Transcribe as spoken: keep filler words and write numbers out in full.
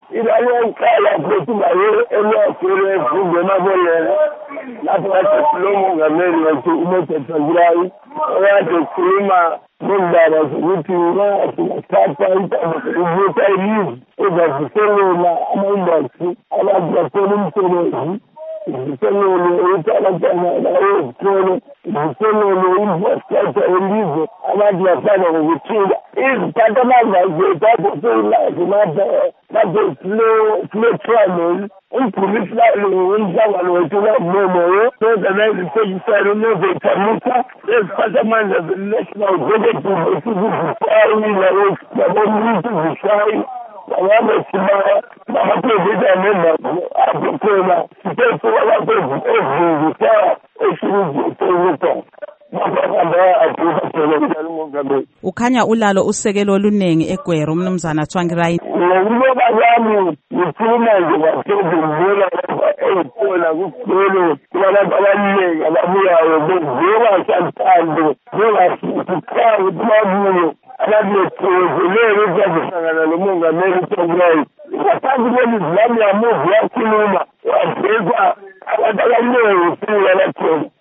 ilale yokuqala futhi nayo eliyafere kungenaboleka lapho kade lo mongameli wethu uMotshekga oyade ekhuluma ngondaba zokuthi singathatha intaba ilizwe ezavuselela ama-industry abantu bathole umsebenzi ziselele ukuthi abantwana bayezikole ziselele infrastructure elizwe abantu bahlala ngokuthula iziphathamandla zethu apho seyinazo lapho slow travel umphumisilayo womhlangano wethu kamomoyo nezanayizisebenzisana nezethamisa eziphathamandla ze-national executive esizivusayile nabomlisi zishayi Wabona simaya nabaphezela nemali apho khona sithethe lapho ezivisa esizithethe ukhanya ulalo usekelo oluningi eGweru umnumzana Tsvangirai. Ngokuloba kwami ngikhuluma nje ngaphezulu ey'khona kusikolo kubantu abaningi ababuyayo beziwa santhando bengasikhathi babuye ababethozelele ukuzahlangana nomongameli Tsvangirai. Ngaphansi kwelizwi lami yamuva yakhuluma waveza abantu abaningi siyalathela